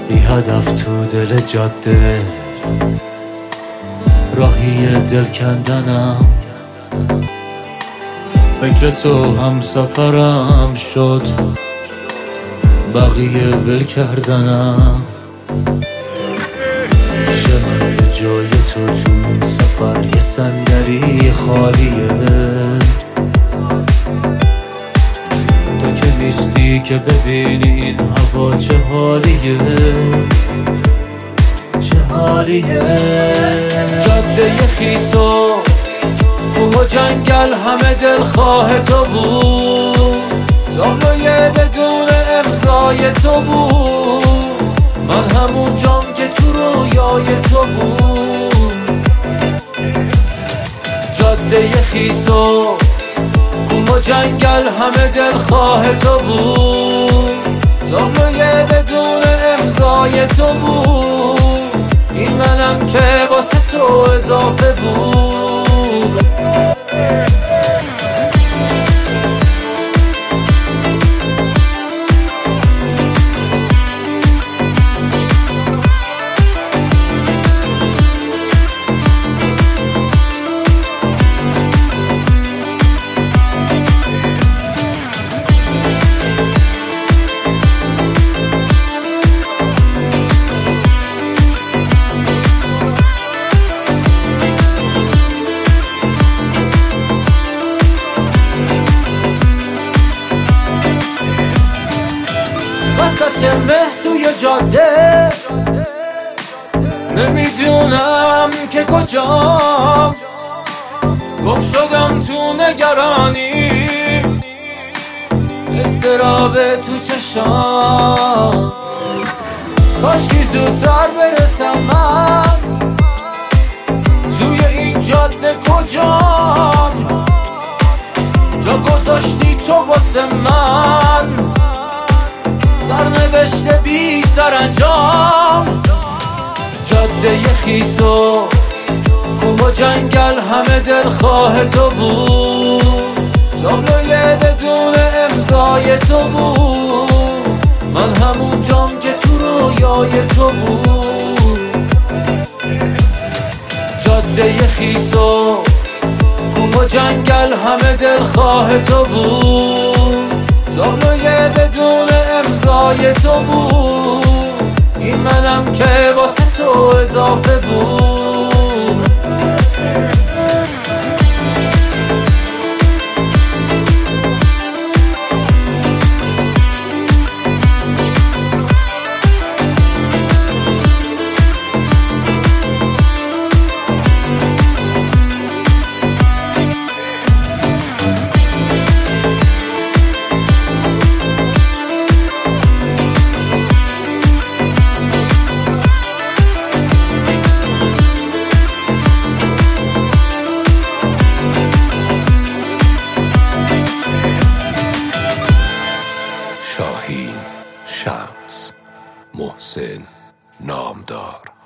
بی هدف تو دل جاده، راهی دل کندنم. فکر تو هم سفرم شد، بقیه ول کردنم. میشه من به جای تو این سفر یه صندلی خالیه؟ تو که نیستی که ببینی این هوا چه حالیه، چه حالیه. جاده خیس و کوه و جنگل همه دلخواه تو بود، تابلوی بدون امضای تو بود. من همون جام که تو رویای تو بود. جاده خیس و کوه و جنگل همه دلخواه تو بود، تابلوی بدون امضای تو بود. این منم که واسه تو اضافه بود. وسط مه توی جاده، نمیدونم که کجام. گم شدم تو نگرانی، استراب تو چشام. کاشکی زودتر برسم من توی این جاده کجام. جا گذاشتی تو واسه من سرنوشت بی سرانجام. جاده خیس و کوه و جنگل همه دلخواه تو بود، تابلوی بدون امضای تو بود. من همون جام که تو رویای تو بود. جاده خیس و کوه و جنگل همه دلخواه تو بود، تابلوی بدون امضای تو بود. این منم که واسه تو اضافه بود. شاهین، شمس، محسن، نامدار.